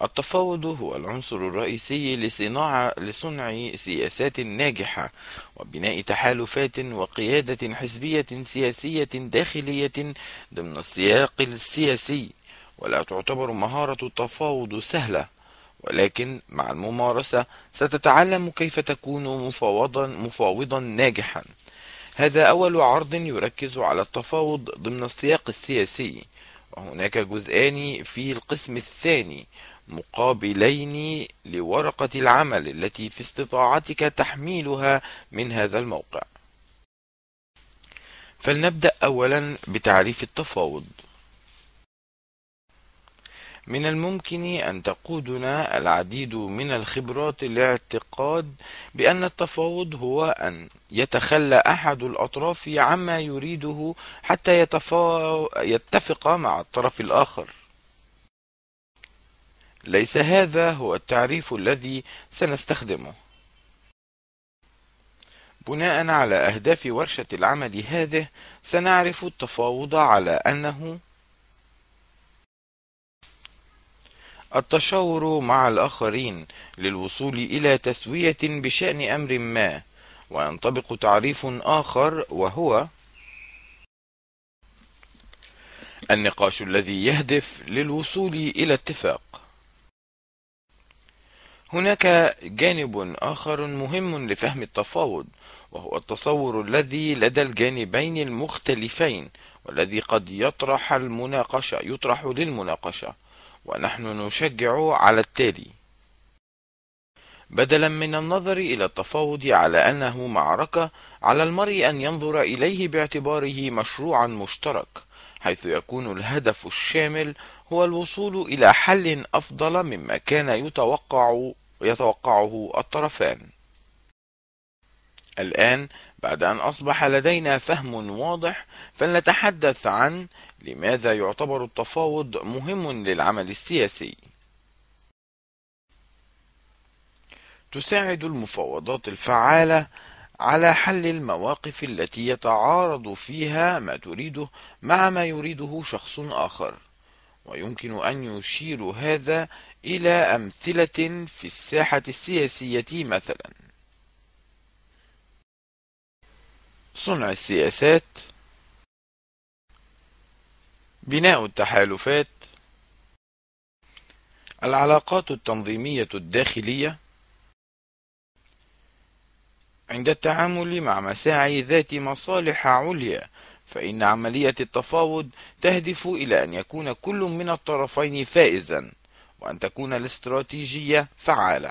التفاوض هو العنصر الرئيسي لصنع سياسات ناجحة وبناء تحالفات وقيادة حزبية سياسية داخلية ضمن السياق السياسي. ولا تعتبر مهارة التفاوض سهلة، ولكن مع الممارسة ستتعلم كيف تكون مفاوضا ناجحا. هذا أول عرض يركز على التفاوض ضمن السياق السياسي، وهناك جزءان في القسم الثاني مقابلين لورقة العمل التي في استطاعتك تحميلها من هذا الموقع. فلنبدأ أولا بتعريف التفاوض. من الممكن أن تقودنا العديد من الخبرات الاعتقاد بأن التفاوض هو أن يتخلى أحد الأطراف عما يريده حتى يتفق مع الطرف الآخر. ليس هذا هو التعريف الذي سنستخدمه. بناء على أهداف ورشة العمل هذه، سنعرف التفاوض على أنه التشاور مع الآخرين للوصول إلى تسوية بشأن أمر ما. وينطبق تعريف آخر وهو النقاش الذي يهدف للوصول إلى اتفاق. هناك جانب آخر مهم لفهم التفاوض، وهو التصور الذي لدى الجانبين المختلفين، والذي قد يطرح للمناقشة، ونحن نشجع على التالي. بدلا من النظر إلى التفاوض على أنه معركة، على المرء أن ينظر إليه باعتباره مشروعا مشترك، حيث يكون الهدف الشامل هو الوصول إلى حل أفضل مما كان يتوقعه الطرفان. الآن بعد أن أصبح لدينا فهم واضح، فلنتحدث عن لماذا يعتبر التفاوض مهم للعمل السياسي. تساعد المفاوضات الفعالة على حل المواقف التي يتعارض فيها ما تريده مع ما يريده شخص آخر، ويمكن أن يشير هذا إلى أمثلة في الساحة السياسية، مثلا صنع السياسات، بناء التحالفات، العلاقات التنظيمية الداخلية. عند التعامل مع مساعي ذات مصالح عليا، فإن عملية التفاوض تهدف إلى أن يكون كل من الطرفين فائزا، وأن تكون الاستراتيجية فعالة.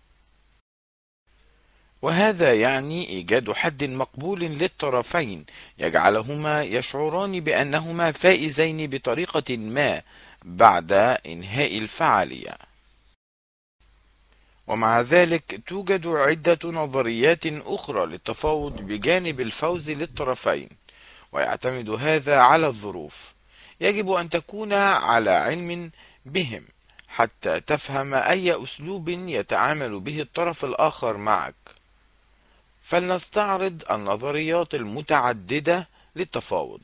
وهذا يعني إيجاد حد مقبول للطرفين يجعلهما يشعران بأنهما فائزين بطريقة ما بعد إنهاء الفعالية. ومع ذلك توجد عدة نظريات أخرى للتفاوض بجانب الفوز للطرفين، ويعتمد هذا على الظروف. يجب أن تكون على علم بهم حتى تفهم أي أسلوب يتعامل به الطرف الآخر معك. فلنستعرض النظريات المتعددة للتفاوض.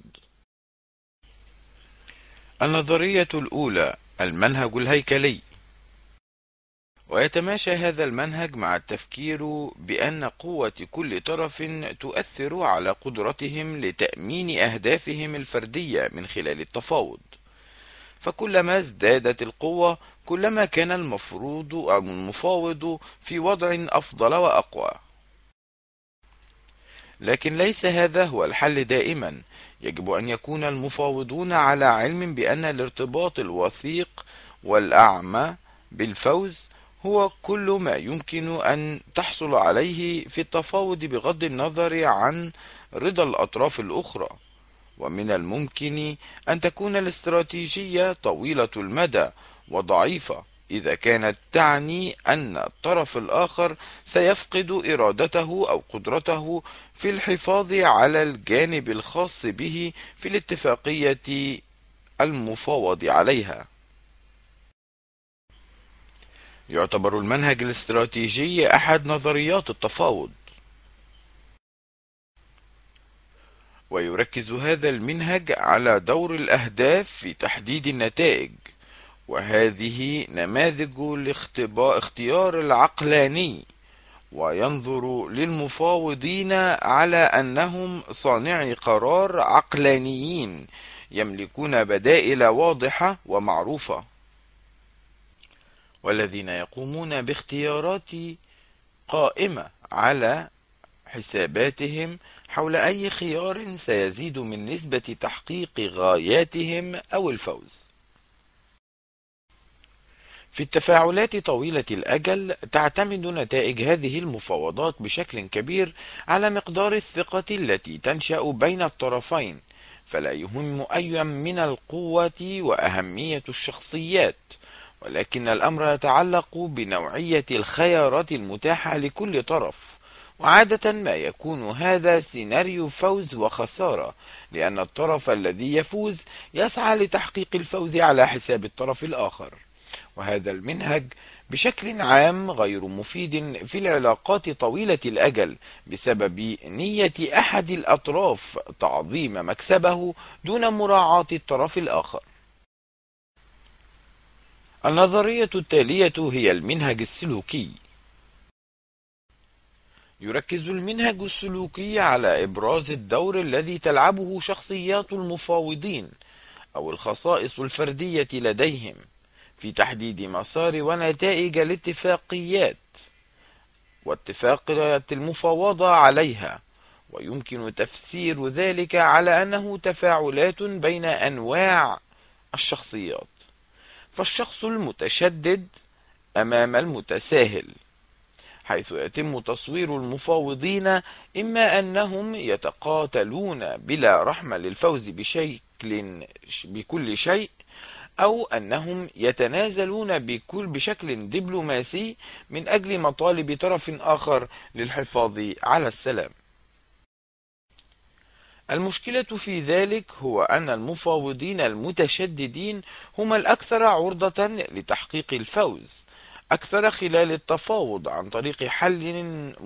النظرية الأولى، المنهج الهيكلي. ويتماشى هذا المنهج مع التفكير بأن قوة كل طرف تؤثر على قدرتهم لتأمين أهدافهم الفردية من خلال التفاوض. فكلما ازدادت القوة، كلما كان المفاوض في وضع أفضل وأقوى. لكن ليس هذا هو الحل دائما. يجب أن يكون المفاوضون على علم بأن الارتباط الوثيق والأعمى بالفوز هو كل ما يمكن أن تحصل عليه في التفاوض بغض النظر عن رضا الأطراف الأخرى. ومن الممكن أن تكون الاستراتيجية طويلة المدى وضعيفة إذا كانت تعني أن الطرف الآخر سيفقد إرادته أو قدرته في الحفاظ على الجانب الخاص به في الاتفاقية المفاوض عليها. يعتبر المنهج الاستراتيجي أحد نظريات التفاوض، ويركز هذا المنهج على دور الأهداف في تحديد النتائج، وهذه نماذج الاختيار العقلاني، وينظر للمفاوضين على أنهم صانعي قرار عقلانيين يملكون بدائل واضحة ومعروفة، والذين يقومون باختيارات قائمة على حساباتهم حول أي خيار سيزيد من نسبة تحقيق غاياتهم أو الفوز. في التفاعلات طويلة الأجل تعتمد نتائج هذه المفاوضات بشكل كبير على مقدار الثقة التي تنشأ بين الطرفين، فلا يهم أي من القوة وأهمية الشخصيات، ولكن الأمر يتعلق بنوعية الخيارات المتاحة لكل طرف، وعادة ما يكون هذا سيناريو فوز وخسارة، لأن الطرف الذي يفوز يسعى لتحقيق الفوز على حساب الطرف الآخر. وهذا المنهج بشكل عام غير مفيد في العلاقات طويلة الأجل بسبب نية أحد الأطراف تعظيم مكسبه دون مراعاة الطرف الآخر. النظرية التالية هي المنهج السلوكي. يركز المنهج السلوكي على إبراز الدور الذي تلعبه شخصيات المفاوضين أو الخصائص الفردية لديهم في تحديد مسار ونتائج الاتفاقيات واتفاقية المفاوضة عليها، ويمكن تفسير ذلك على أنه تفاعلات بين أنواع الشخصيات، فالشخص المتشدد أمام المتساهل، حيث يتم تصوير المفاوضين إما أنهم يتقاتلون بلا رحمة للفوز بكل شيء، أو أنهم يتنازلون بشكل دبلوماسي من أجل مطالب طرف آخر للحفاظ على السلام. المشكلة في ذلك هو أن المفاوضين المتشددين هم الأكثر عرضة لتحقيق الفوز، أكثر خلال التفاوض عن طريق حل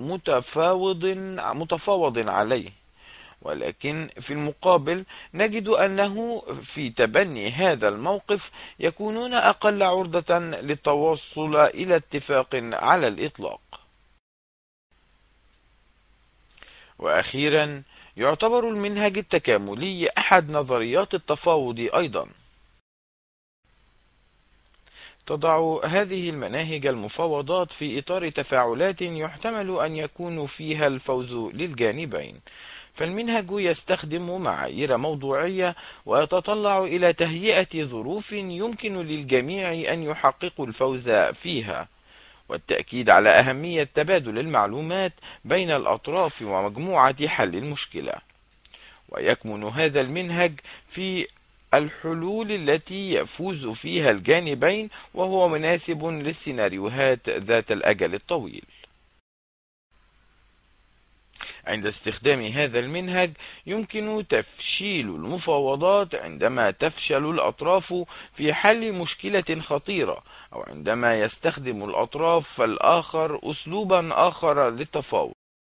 متفاوض عليه، ولكن في المقابل نجد أنه في تبني هذا الموقف يكونون أقل عرضة للتوصل إلى اتفاق على الإطلاق. وأخيرا، يعتبر المنهج التكاملي أحد نظريات التفاوض أيضا. تضع هذه المناهج المفاوضات في إطار تفاعلات يحتمل أن يكون فيها الفوز للجانبين، فالمنهج يستخدم معايير موضوعية ويتطلع إلى تهيئة ظروف يمكن للجميع أن يحققوا الفوز فيها، والتأكيد على أهمية تبادل المعلومات بين الأطراف ومجموعة حل المشكلة. ويكمن هذا المنهج في الحلول التي يفوز فيها الجانبين، وهو مناسب للسيناريوهات ذات الأجل الطويل. عند استخدام هذا المنهج يمكن تفشيل المفاوضات عندما تفشل الأطراف في حل مشكلة خطيرة، أو عندما يستخدم الأطراف الآخر أسلوبا آخر للتفاوض.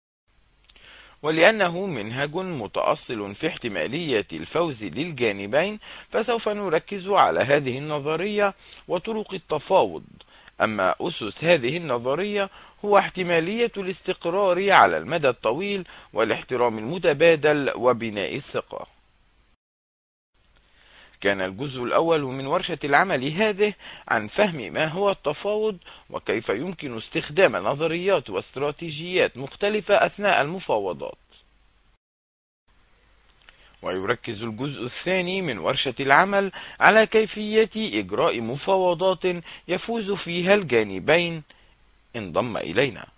ولأنه منهج متأصل في احتمالية الفوز للجانبين، فسوف نركز على هذه النظرية وطرق التفاوض. أما أسس هذه النظرية هو احتمالية الاستقرار على المدى الطويل والاحترام المتبادل وبناء الثقة. كان الجزء الأول من ورشة العمل هذه عن فهم ما هو التفاوض وكيف يمكن استخدام نظريات واستراتيجيات مختلفة أثناء المفاوضات. ويركز الجزء الثاني من ورشة العمل على كيفية إجراء مفاوضات يفوز فيها الجانبين. انضم إلينا.